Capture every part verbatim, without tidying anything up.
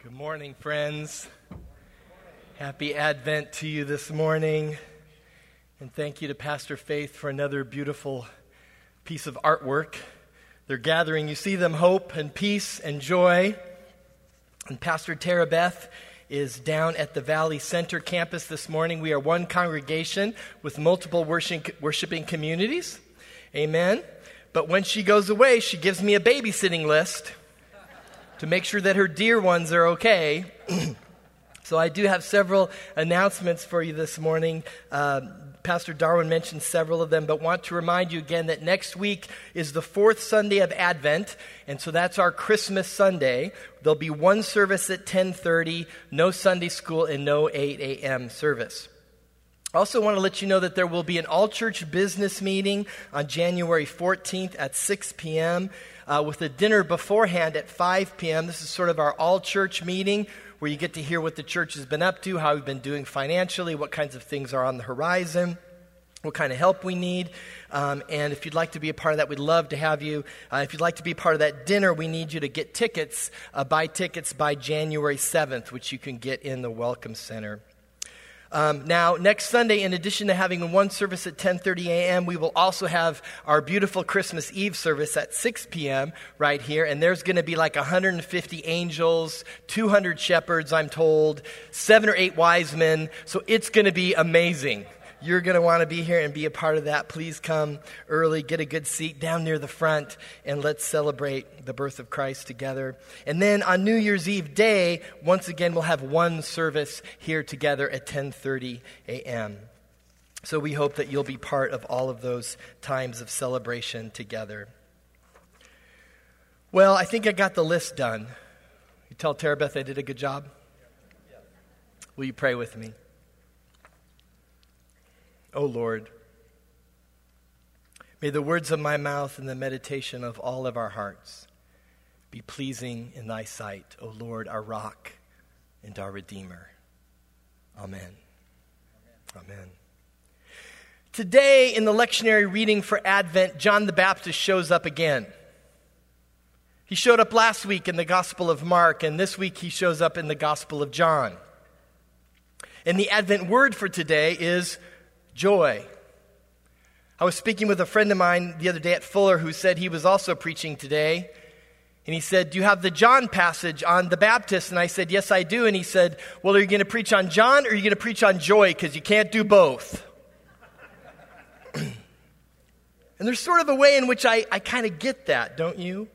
Good morning, friends. Happy Advent to you this morning. And thank you to Pastor Faith for another beautiful piece of artwork. They're gathering, you see them, hope and peace and joy. And Pastor Tara Beth is down at the Valley Center campus this morning. We are one congregation with multiple worship, worshiping communities. Amen. But when she goes away, she gives me a babysitting list to make sure that her dear ones are okay. So I do have several announcements for you this morning. Uh, Pastor Darwin mentioned several of them, but want to remind you again that next week is the fourth Sunday of Advent, and so that's our Christmas Sunday. There'll be one service at ten thirty, no Sunday school, and no eight a.m. service. I also want to let you know that there will be an all-church business meeting on January fourteenth at six p.m., Uh, with a dinner beforehand at five p.m. This is sort of our all-church meeting where you get to hear what the church has been up to, how we've been doing financially, what kinds of things are on the horizon, what kind of help we need. Um, and if you'd like to be a part of that, we'd love to have you. Uh, if you'd like to be a part of that dinner, we need you to get tickets, uh, buy tickets by January seventh, which you can get in the Welcome Center. Um, now, next Sunday, in addition to having one service at ten thirty a.m., we will also have our beautiful Christmas Eve service at six p.m. right here. And there's going to be like one hundred fifty angels, two hundred shepherds, I'm told, seven or eight wise men. So it's going to be amazing. You're going to want to be here and be a part of that. Please come early, get a good seat down near the front, and let's celebrate the birth of Christ together. And then on New Year's Eve day, once again, we'll have one service here together at ten thirty a.m. So we hope that you'll be part of all of those times of celebration together. Well, I think I got the list done. You tell Tara Beth I did a good job? Will you pray with me? O Lord, may the words of my mouth and the meditation of all of our hearts be pleasing in thy sight, O Lord, our rock and our Redeemer. Amen. Amen. Amen. Today, in the lectionary reading for Advent, John the Baptist shows up again. He showed up last week in the Gospel of Mark, and this week he shows up in the Gospel of John. And the Advent word for today is joy. I was speaking with a friend of mine the other day at Fuller who said he was also preaching today. And he said, do you have the John passage on the Baptist? And I said, yes, I do. And he said, well, are you going to preach on John or are you going to preach on joy? Because you can't do both. And there's sort of a way in which I, I kind of get that, don't you?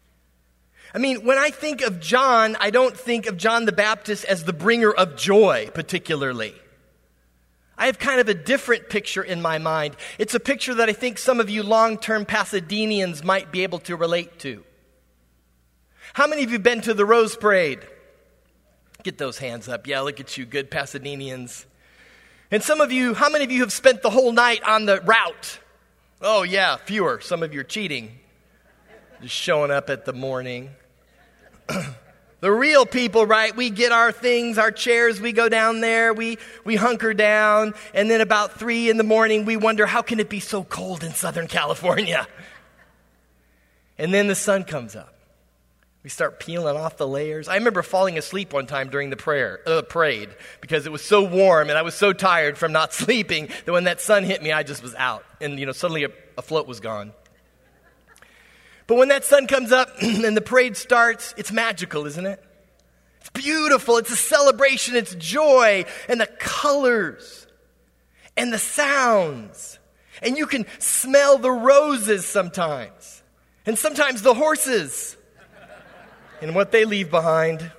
I mean, when I think of John, I don't think of John the Baptist as the bringer of joy particularly. I have kind of a different picture in my mind. It's a picture that I think some of you long-term Pasadenians might be able to relate to. How many of you have been to the Rose Parade? Get those hands up. Yeah, look at you, good Pasadenians. And some of you, how many of you have spent the whole night on the route? Oh yeah, fewer. Some of you are cheating. Just showing up at the morning. The real people, right, we get our things, our chairs, we go down there, we, we hunker down, and then about three in the morning, we wonder, how can it be so cold in Southern California? And then the sun comes up. We start peeling off the layers. I remember falling asleep one time during the prayer, uh, parade because it was so warm and I was so tired from not sleeping that when that sun hit me, I just was out. And, you know, suddenly a, a float was gone. But when that sun comes up and the parade starts, it's magical, isn't it? It's beautiful. It's a celebration. It's joy and the colors and the sounds. And you can smell the roses sometimes. And sometimes the horses and what they leave behind.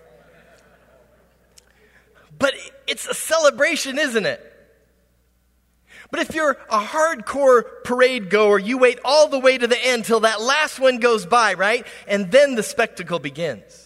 But it's a celebration, isn't it? But if you're a hardcore parade goer, you wait all the way to the end till that last one goes by, right? And then the spectacle begins.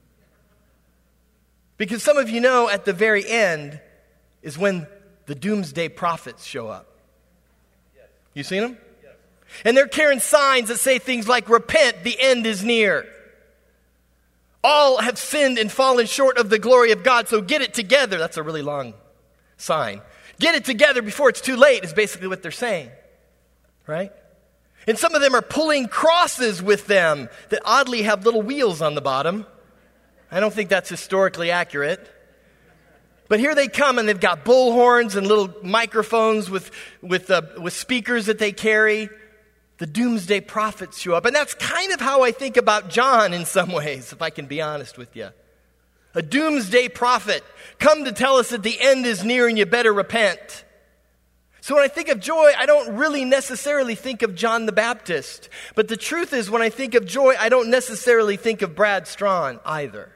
Because some of you know at the very end is when the doomsday prophets show up. You seen them? And they're carrying signs that say things like, repent, the end is near. All have sinned and fallen short of the glory of God, so get it together. That's a really long sign. Get it together before it's too late is basically what they're saying, right? And some of them are pulling crosses with them that oddly have little wheels on the bottom, I don't think that's historically accurate. But here they come, and they've got bullhorns and little microphones with, with, uh, with speakers that they carry. The doomsday prophets show up. And that's kind of how I think about John in some ways, if I can be honest with you. A doomsday prophet, come to tell us that the end is near and you better repent. So when I think of joy, I don't really necessarily think of John the Baptist. But the truth is, when I think of joy, I don't necessarily think of Brad Strawn either.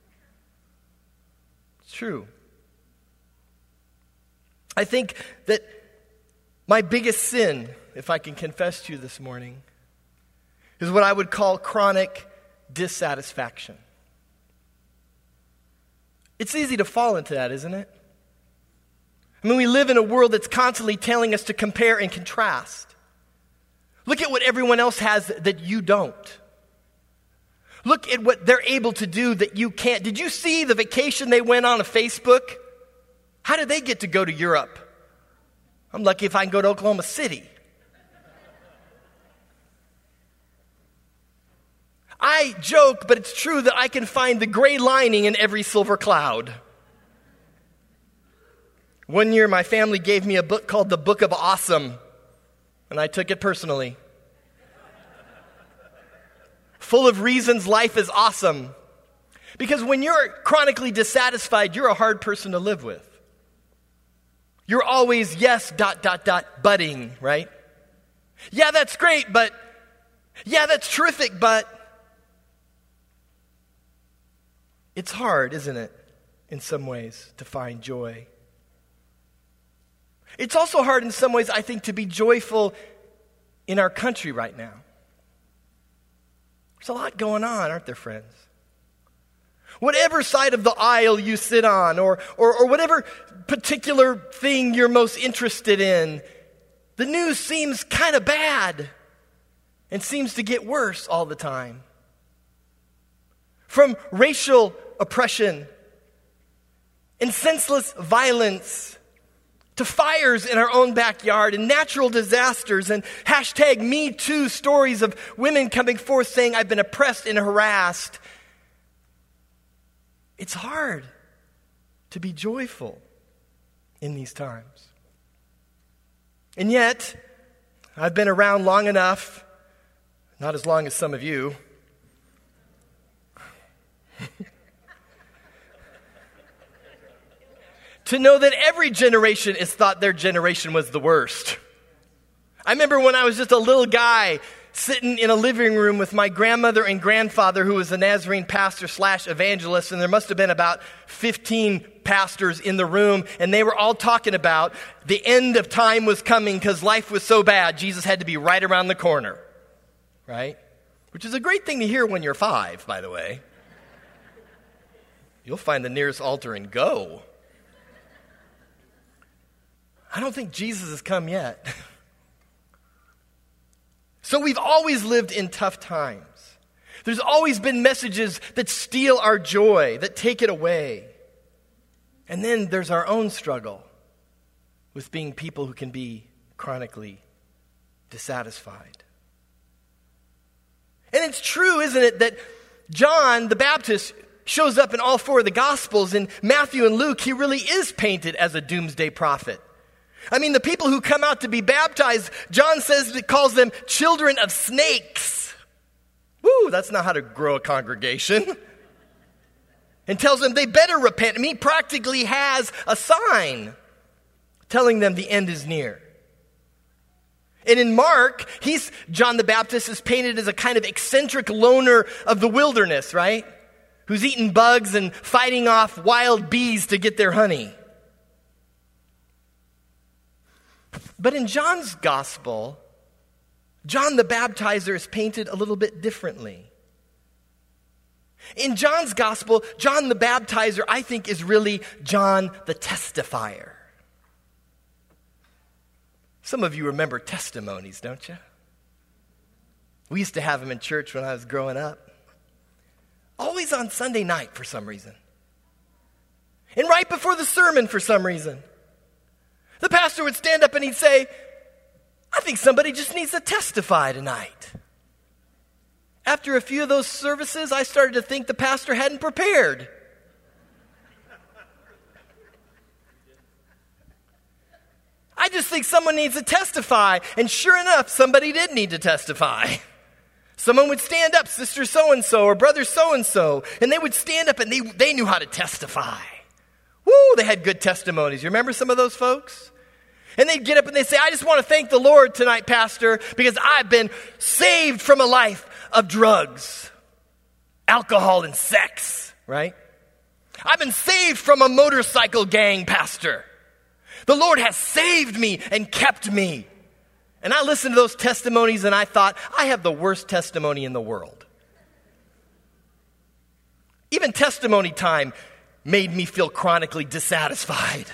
It's true. I think that my biggest sin, if I can confess to you this morning, is what I would call chronic dissatisfaction. It's easy to fall into that, isn't it? I mean, we live in a world that's constantly telling us to compare and contrast. Look at what everyone else has that you don't. Look at what they're able to do that you can't. Did you see the vacation they went on on Facebook? How did they get to go to Europe? I'm lucky if I can go to Oklahoma City. I joke, but it's true that I can find the gray lining in every silver cloud. One year, my family gave me a book called The Book of Awesome, and I took it personally. Full of reasons life is awesome. Because when you're chronically dissatisfied, you're a hard person to live with. You're always, yes, dot, dot, dot, butting, right? Yeah, that's great, but, yeah, that's terrific, but. It's hard, isn't it, in some ways, to find joy. It's also hard in some ways, I think, to be joyful in our country right now. There's a lot going on, aren't there, friends? Whatever side of the aisle you sit on, or, or, or whatever particular thing you're most interested in, the news seems kind of bad and seems to get worse all the time. From racial oppression and senseless violence to fires in our own backyard and natural disasters and hashtag Me Too stories of women coming forth saying, I've been oppressed and harassed. It's hard to be joyful in these times. And yet, I've been around long enough, not as long as some of you, to know that every generation has thought their generation was the worst. I remember when I was just a little guy sitting in a living room with my grandmother and grandfather, who was a Nazarene pastor slash evangelist, and there must have been about fifteen pastors in the room, and they were all talking about the end of time was coming because life was so bad, Jesus had to be right around the corner, right? Which is a great thing to hear when you're five, by the way. You'll find the nearest altar and go. I don't think Jesus has come yet. So we've always lived in tough times. There's always been messages that steal our joy, that take it away. And then there's our own struggle with being people who can be chronically dissatisfied. And it's true, isn't it, that John the Baptist shows up in all four of the Gospels. In Matthew and Luke, he really is painted as a doomsday prophet. I mean, the people who come out to be baptized, John says it calls them children of snakes. Woo, that's not how to grow a congregation. And tells them they better repent. I mean, he practically has a sign telling them the end is near. And in Mark, he's John the Baptist is painted as a kind of eccentric loner of the wilderness, right? Who's eating bugs and fighting off wild bees to get their honey. But in John's gospel, John the Baptizer is painted a little bit differently. In John's gospel, John the Baptizer, I think, is really John the Testifier. Some of you remember testimonies, don't you? We used to have them in church when I was growing up. Always on Sunday night for some reason. And right before the sermon for some reason. The pastor would stand up and he'd say, I think somebody just needs to testify tonight. After a few of those services, I started to think the pastor hadn't prepared. I just think someone needs to testify. And sure enough, somebody did need to testify. Someone would stand up, sister so-and-so or brother so-and-so, and they would stand up and they, they knew how to testify. Woo, they had good testimonies. You remember some of those folks? And they'd get up and they'd say, I just want to thank the Lord tonight, Pastor, because I've been saved from a life of drugs, alcohol, and sex, right? I've been saved from a motorcycle gang, Pastor. The Lord has saved me and kept me. And I listened to those testimonies and I thought, I have the worst testimony in the world. Even testimony time made me feel chronically dissatisfied.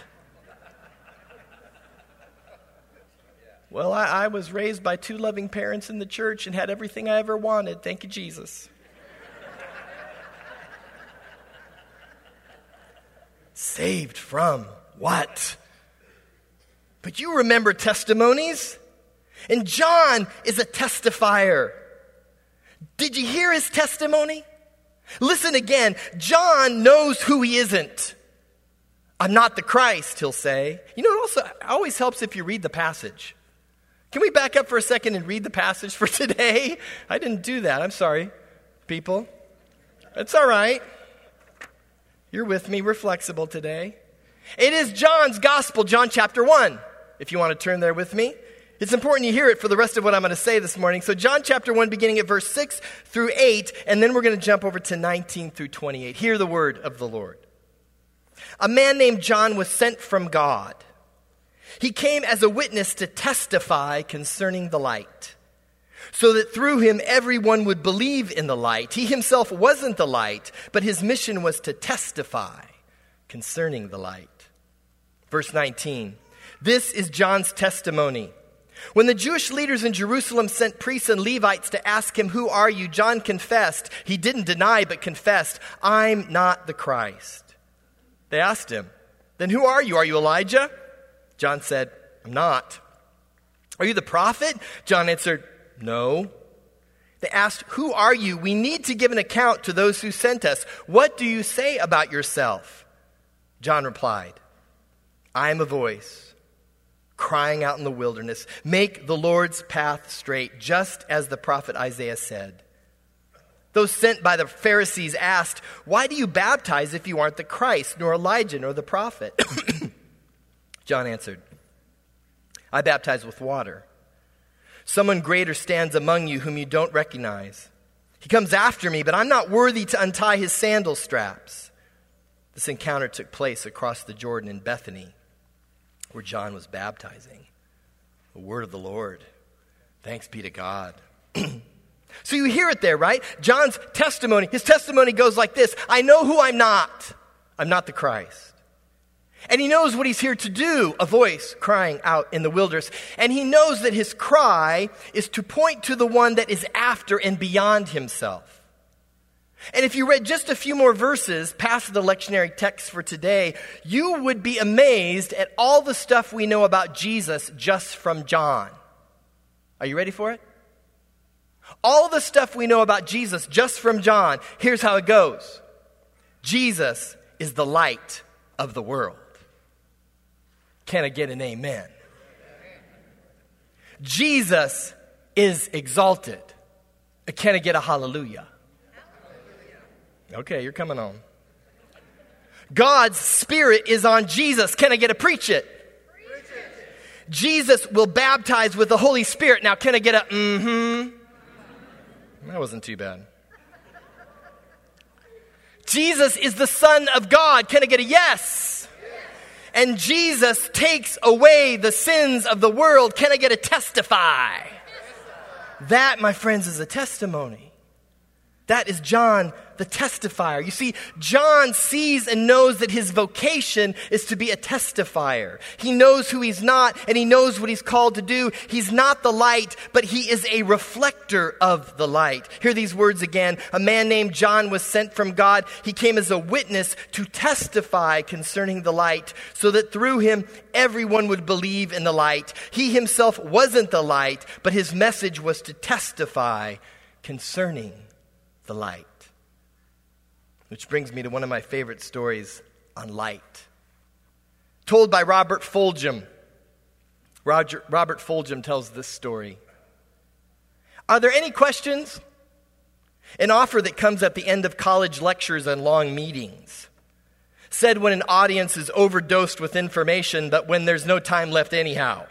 Well, I, I was raised by two loving parents in the church and had everything I ever wanted. Thank you, Jesus. Saved from what? But you remember testimonies. And John is a testifier. Did you hear his testimony? Listen again. John knows who he isn't. I'm not the Christ, he'll say. You know, it also always helps if you read the passage. Can we back up for a second and read the passage for today? I didn't do that. I'm sorry, people. It's all right. You're with me. We're flexible today. It is John's gospel, John chapter one, if you want to turn there with me. It's important you hear it for the rest of what I'm going to say this morning. So John chapter one, beginning at verse six through eight, and then we're going to jump over to nineteen through twenty-eight. Hear the word of the Lord. A man named John was sent from God. He came as a witness to testify concerning the light, so that through him everyone would believe in the light. He himself wasn't the light, but his mission was to testify concerning the light. Verse nineteen, this is John's testimony. When the Jewish leaders in Jerusalem sent priests and Levites to ask him, who are you? John confessed. He didn't deny, but confessed, I'm not the Christ. They asked him, then who are you? Are you Elijah? John said, I'm not. Are you the prophet? John answered, no. They asked, who are you? We need to give an account to those who sent us. What do you say about yourself? John replied, I am a voice crying out in the wilderness, make the Lord's path straight, just as the prophet Isaiah said. Those sent by the Pharisees asked, why do you baptize if you aren't the Christ, nor Elijah, nor the prophet? John answered, I baptize with water. Someone greater stands among you whom you don't recognize. He comes after me, but I'm not worthy to untie his sandal straps. This encounter took place across the Jordan in Bethany, where John was baptizing. The word of the Lord. Thanks be to God. So you hear it there, right? John's testimony, his testimony goes like this. I know who I'm not. I'm not the Christ. And he knows what he's here to do, a voice crying out in the wilderness. And he knows that his cry is to point to the one that is after and beyond himself. And if you read just a few more verses past the lectionary text for today, you would be amazed at all the stuff we know about Jesus just from John. Are you ready for it? All the stuff we know about Jesus just from John. Here's how it goes. Jesus is the light of the world. Can I get an amen? Jesus is exalted. Can I get a hallelujah? Okay, you're coming on. God's Spirit is on Jesus. Can I get a preach it? Preach it. Jesus will baptize with the Holy Spirit. Now, can I get a mm-hmm? That wasn't too bad. Jesus is the Son of God. Can I get a yes? Yes? And Jesus takes away the sins of the world. Can I get a testify? Yes. That, my friends, is a testimony. That is John the testifier. You see, John sees and knows that his vocation is to be a testifier. He knows who he's not, and he knows what he's called to do. He's not the light, but he is a reflector of the light. Hear these words again. A man named John was sent from God. He came as a witness to testify concerning the light, so that through him everyone would believe in the light. He himself wasn't the light, but his message was to testify concerning the light. Which brings me to one of my favorite stories on light. Told by Robert Fulghum. Roger, Robert Fulghum tells this story. Are there any questions? An offer that comes at the end of college lectures and long meetings. Said when an audience is overdosed with information, but when there's no time left anyhow.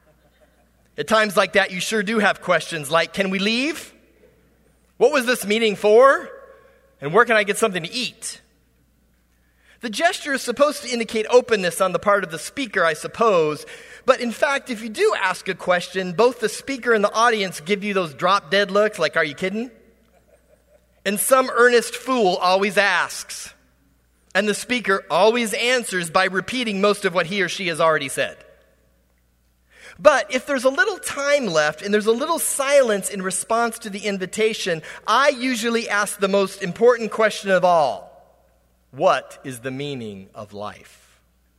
At times like that, you sure do have questions like, can we leave? What was this meeting for? And where can I get something to eat? The gesture is supposed to indicate openness on the part of the speaker, I suppose. But in fact, if you do ask a question, both the speaker and the audience give you those drop-dead looks, like, are you kidding? And some earnest fool always asks. And the speaker always answers by repeating most of what he or she has already said. But if there's a little time left and there's a little silence in response to the invitation, I usually ask the most important question of all. What is the meaning of life?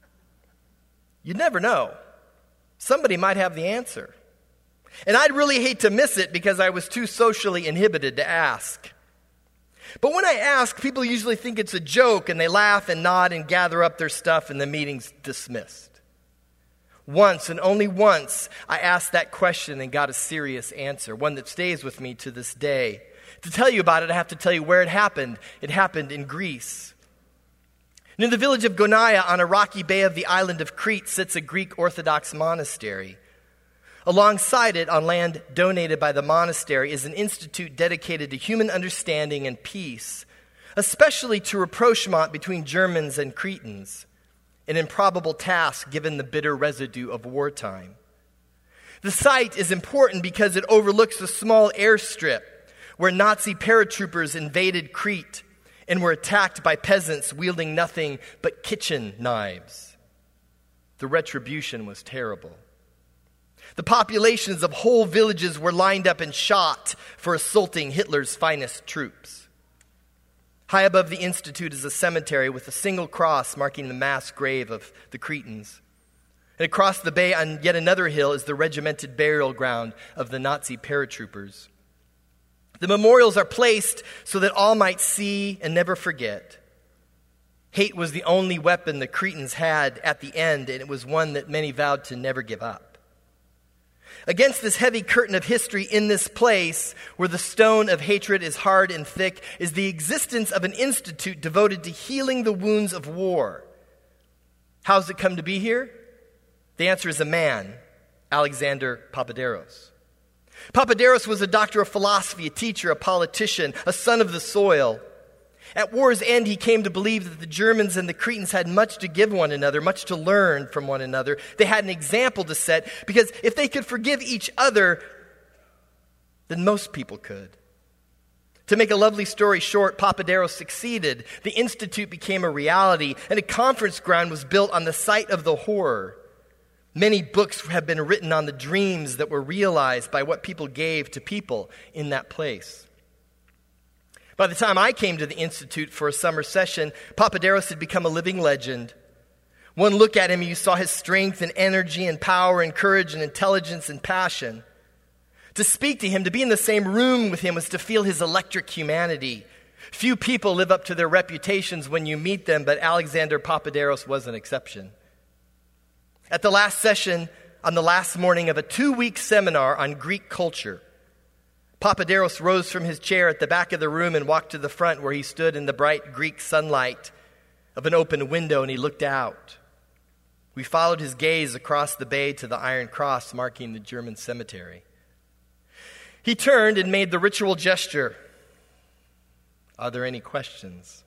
You never know. Somebody might have the answer. And I'd really hate to miss it because I was too socially inhibited to ask. But when I ask, people usually think it's a joke and they laugh and nod and gather up their stuff and the meeting's dismissed. Once and only once, I asked that question and got a serious answer, one that stays with me to this day. To tell you about it, I have to tell you where it happened. It happened in Greece. Near the village of Gonaia on a rocky bay of the island of Crete sits a Greek Orthodox monastery. Alongside it, on land donated by the monastery, is an institute dedicated to human understanding and peace, especially to rapprochement between Germans and Cretans, an improbable task given the bitter residue of wartime. The site is important because it overlooks a small airstrip where Nazi paratroopers invaded Crete and were attacked by peasants wielding nothing but kitchen knives. The retribution was terrible. The populations of whole villages were lined up and shot for assaulting Hitler's finest troops. High above the institute is a cemetery with a single cross marking the mass grave of the Cretans. And across the bay on yet another hill is the regimented burial ground of the Nazi paratroopers. The memorials are placed so that all might see and never forget. Hate was the only weapon the Cretans had at the end, and it was one that many vowed to never give up. Against this heavy curtain of history in this place, where the stone of hatred is hard and thick, is the existence of an institute devoted to healing the wounds of war. How's it come to be here? The answer is a man, Alexander Papaderos. Papaderos was a doctor of philosophy, a teacher, a politician, a son of the soil. At war's end, he came to believe that the Germans and the Cretans had much to give one another, much to learn from one another. They had an example to set, because if they could forgive each other, then most people could. To make a lovely story short, Papaderos succeeded. The institute became a reality, and a conference ground was built on the site of the horror. Many books have been written on the dreams that were realized by what people gave to people in that place. By the time I came to the Institute for a summer session, Papaderos had become a living legend. One look at him, you saw his strength and energy and power and courage and intelligence and passion. To speak to him, to be in the same room with him, was to feel his electric humanity. Few people live up to their reputations when you meet them, but Alexander Papaderos was an exception. At the last session, on the last morning of a two-week seminar on Greek culture, Papaderos rose from his chair at the back of the room and walked to the front, where he stood in the bright Greek sunlight of an open window, and he looked out. We followed his gaze across the bay to the Iron Cross marking the German cemetery. He turned and made the ritual gesture. Are there any questions?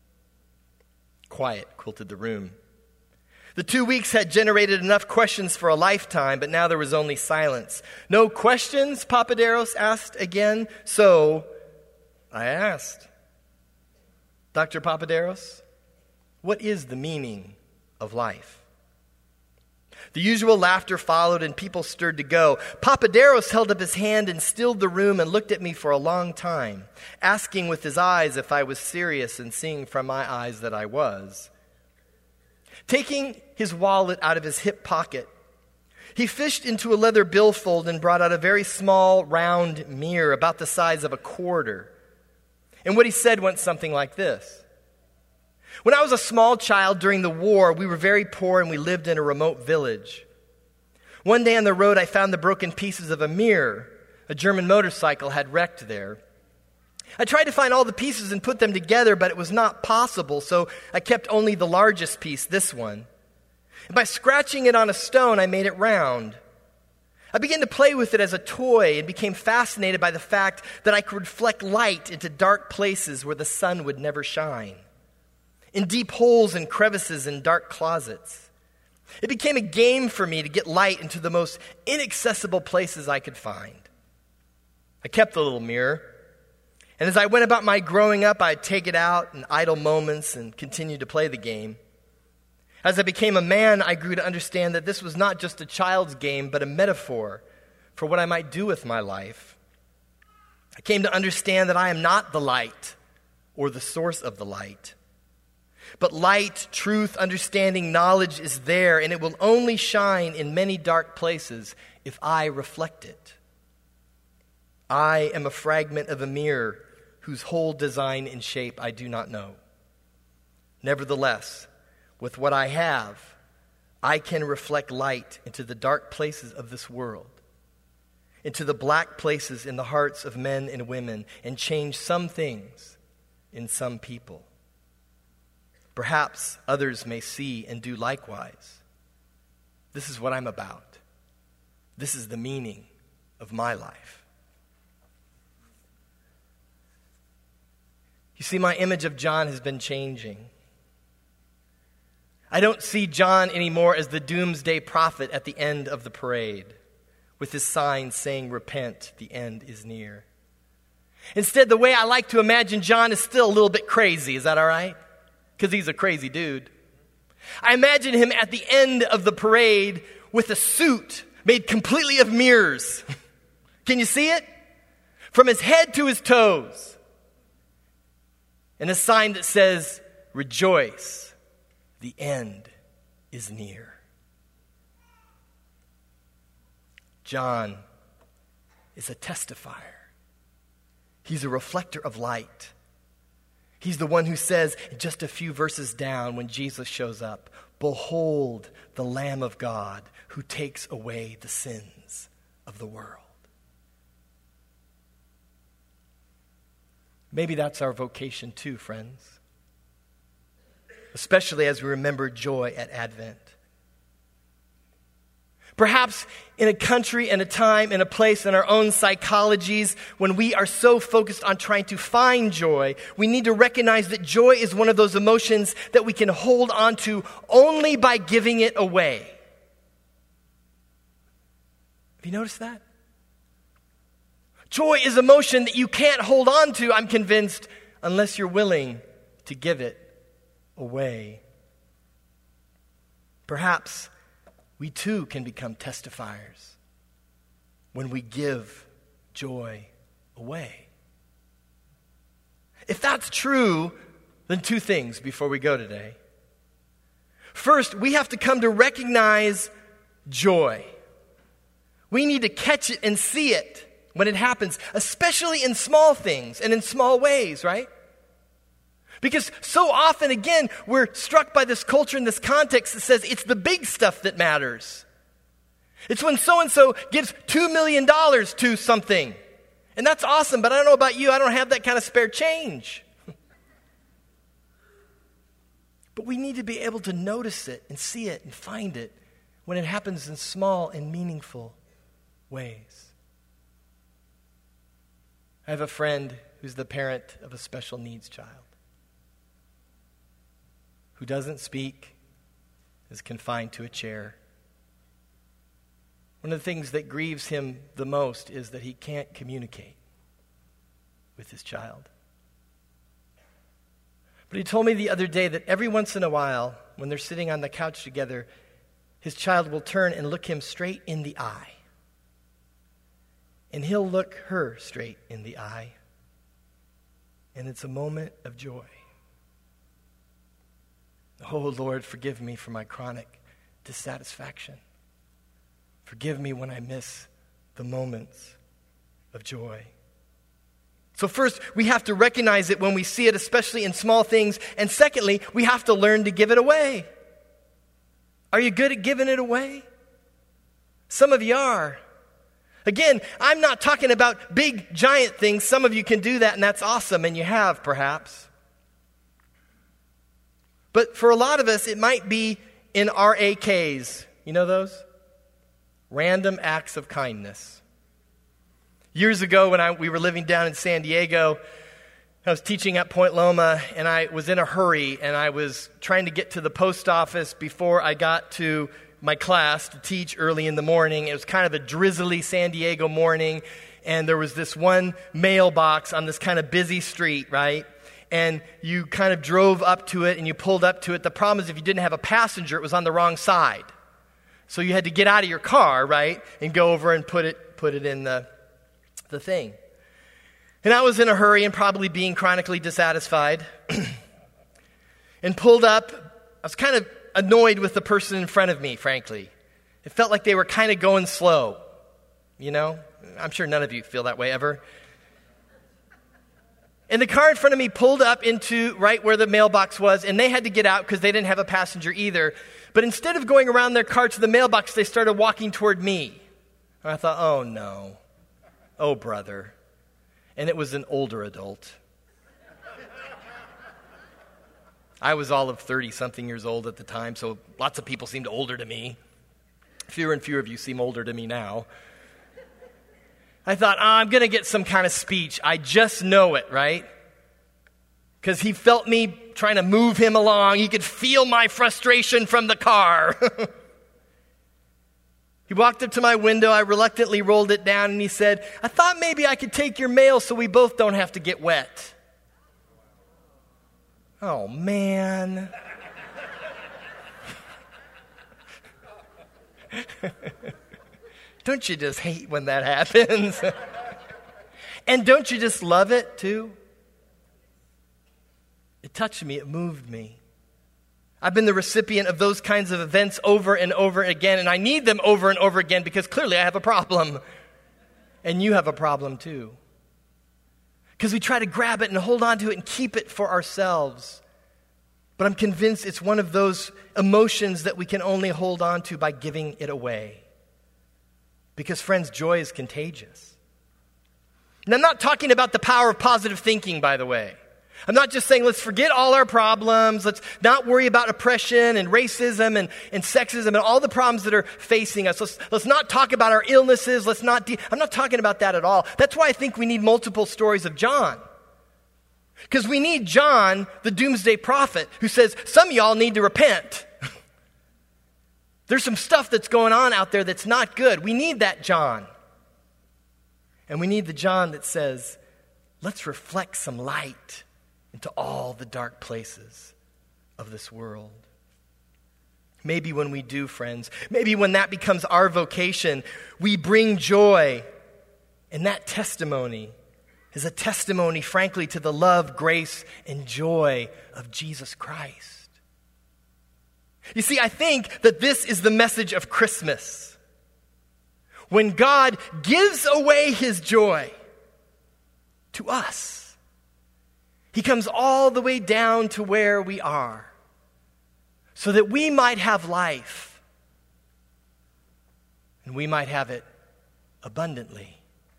Quiet quilted the room. The two weeks had generated enough questions for a lifetime, but now there was only silence. No questions? Papaderos asked again. So I asked, Doctor Papaderos, what is the meaning of life? The usual laughter followed, and people stirred to go. Papaderos held up his hand and stilled the room and looked at me for a long time, asking with his eyes if I was serious, and seeing from my eyes that I was. Taking his wallet out of his hip pocket, He fished into a leather billfold and brought out a very small, round mirror about the size of a quarter. And what he said went something like this. When I was a small child during the war, we were very poor and we lived in a remote village. One day on the road, I found the broken pieces of a mirror a German motorcycle had wrecked there. I tried to find all the pieces and put them together, but it was not possible, so I kept only the largest piece, this one. And by scratching it on a stone, I made it round. I began to play with it as a toy and became fascinated by the fact that I could reflect light into dark places where the sun would never shine, in deep holes and crevices in dark closets. It became a game for me to get light into the most inaccessible places I could find. I kept the little mirror, and as I went about my growing up, I'd take it out in idle moments and continue to play the game. As I became a man, I grew to understand that this was not just a child's game, but a metaphor for what I might do with my life. I came to understand that I am not the light or the source of the light. But light, truth, understanding, knowledge is there, and it will only shine in many dark places if I reflect it. I am a fragment of a mirror whose whole design and shape I do not know. Nevertheless, with what I have, I can reflect light into the dark places of this world, into the black places in the hearts of men and women, and change some things in some people. Perhaps others may see and do likewise. This is what I'm about. This is the meaning of my life. You see, my image of John has been changing. I don't see John anymore as the doomsday prophet at the end of the parade, with his sign saying, "Repent, the end is near." Instead, the way I like to imagine John is still a little bit crazy. Is that all right? Because he's a crazy dude. I imagine him at the end of the parade with a suit made completely of mirrors. Can you see it? From his head to his toes. And a sign that says, "Rejoice. The end is near." John is a testifier. He's a reflector of light. He's the one who says, just a few verses down when Jesus shows up, "Behold the Lamb of God who takes away the sins of the world." Maybe that's our vocation too, friends. Especially as we remember joy at Advent. Perhaps in a country and a time and a place in our own psychologies, when we are so focused on trying to find joy, we need to recognize that joy is one of those emotions that we can hold on to only by giving it away. Have you noticed that? Joy is emotion that you can't hold on to, I'm convinced, unless you're willing to give it away. Perhaps we too can become testifiers when we give joy away. If that's true, then two things before we go today. First, we have to come to recognize joy. We need to catch it and see it when it happens, especially in small things and in small ways, right? Because so often, again, we're struck by this culture and this context that says it's the big stuff that matters. It's when so-and-so gives two million dollars to something. And that's awesome, but I don't know about you, I don't have that kind of spare change. But we need to be able to notice it and see it and find it when it happens in small and meaningful ways. I have a friend who's the parent of a special needs child, who doesn't speak, is confined to a chair. One of the things that grieves him the most is that he can't communicate with his child. But he told me the other day that every once in a while, when they're sitting on the couch together, his child will turn and look him straight in the eye. And he'll look her straight in the eye. And it's a moment of joy. Oh, Lord, forgive me for my chronic dissatisfaction. Forgive me when I miss the moments of joy. So first, we have to recognize it when we see it, especially in small things. And secondly, we have to learn to give it away. Are you good at giving it away? Some of you are. Again, I'm not talking about big, giant things. Some of you can do that, and that's awesome, and you have, perhaps. But for a lot of us, it might be in R A Ks. You know those? Random acts of kindness. Years ago, when I, we were living down in San Diego, I was teaching at Point Loma, and I was in a hurry, and I was trying to get to the post office before I got to my class to teach early in the morning. It was kind of a drizzly San Diego morning, and there was this one mailbox on this kind of busy street, right? And you kind of drove up to it, and you pulled up to it. The problem is if you didn't have a passenger, it was on the wrong side. So you had to get out of your car, right, and go over and put it put it in the, the thing. And I was in a hurry and probably being chronically dissatisfied and pulled up. I was kind of annoyed with the person in front of me, frankly. It felt like they were kind of going slow, you know? I'm sure none of you feel that way ever. And the car in front of me pulled up into right where the mailbox was, and they had to get out because they didn't have a passenger either. But instead of going around their car to the mailbox, they started walking toward me. And I thought, oh no. Oh, brother. And it was an older adult. I was all of thirty-something years old at the time, so lots of people seemed older to me. Fewer and fewer of you seem older to me now. I thought, oh, I'm going to get some kind of speech. I just know it, right? Because he felt me trying to move him along. He could feel my frustration from the car. He walked up to my window. I reluctantly rolled it down, and he said, I thought maybe I could take your mail so we both don't have to get wet. Oh, man. Don't you just hate when that happens? And don't you just love it, too? It touched me. It moved me. I've been the recipient of those kinds of events over and over again, and I need them over and over again because clearly I have a problem. And you have a problem, too. Because we try to grab it and hold on to it and keep it for ourselves. But I'm convinced it's one of those emotions that we can only hold on to by giving it away. Because, friends, joy is contagious. And I'm not talking about the power of positive thinking, by the way. I'm not just saying let's forget all our problems, let's not worry about oppression and racism and, and sexism and all the problems that are facing us. Let's, let's not talk about our illnesses. Let's not. De- I'm not talking about that at all. That's why I think we need multiple stories of John. Because we need John, the doomsday prophet, who says, some of y'all need to repent. There's some stuff that's going on out there that's not good. We need that John. And we need the John that says, let's reflect some light into all the dark places of this world. Maybe when we do, friends, maybe when that becomes our vocation, we bring joy. And that testimony is a testimony, frankly, to the love, grace, and joy of Jesus Christ. You see, I think that this is the message of Christmas. When God gives away his joy to us, he comes all the way down to where we are so that we might have life and we might have it abundantly.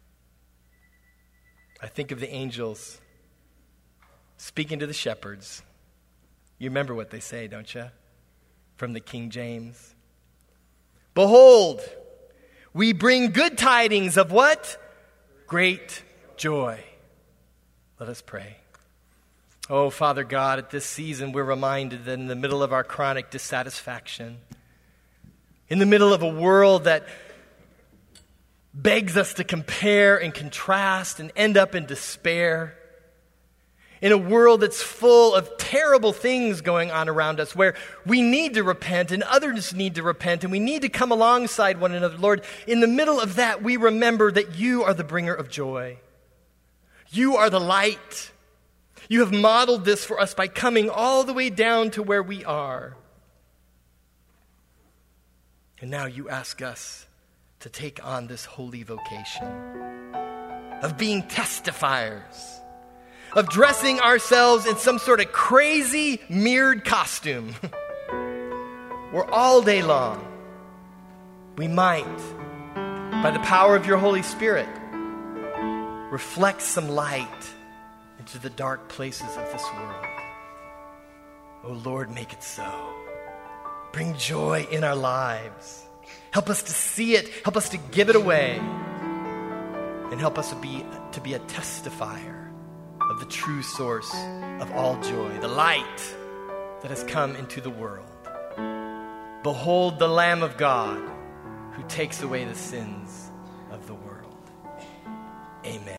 I think of the angels speaking to the shepherds. You remember what they say, don't you? From the King James. Behold, we bring good tidings of what? Great joy. Let us pray. Oh, Father God, at this season we're reminded that in the middle of our chronic dissatisfaction, in the middle of a world that begs us to compare and contrast and end up in despair, in a world that's full of terrible things going on around us where we need to repent and others need to repent and we need to come alongside one another, Lord, in the middle of that we remember that you are the bringer of joy. You are the light. You have modeled this for us by coming all the way down to where we are. And now you ask us to take on this holy vocation of being testifiers, of dressing ourselves in some sort of crazy mirrored costume, where all day long we might, by the power of your Holy Spirit, reflect some light into the dark places of this world. Oh Lord, make it so. Bring joy in our lives. Help us to see it. Help us to give it away. And help us to be, to be a testifier of the true source of all joy, the light that has come into the world. Behold the Lamb of God who takes away the sins of the world. Amen.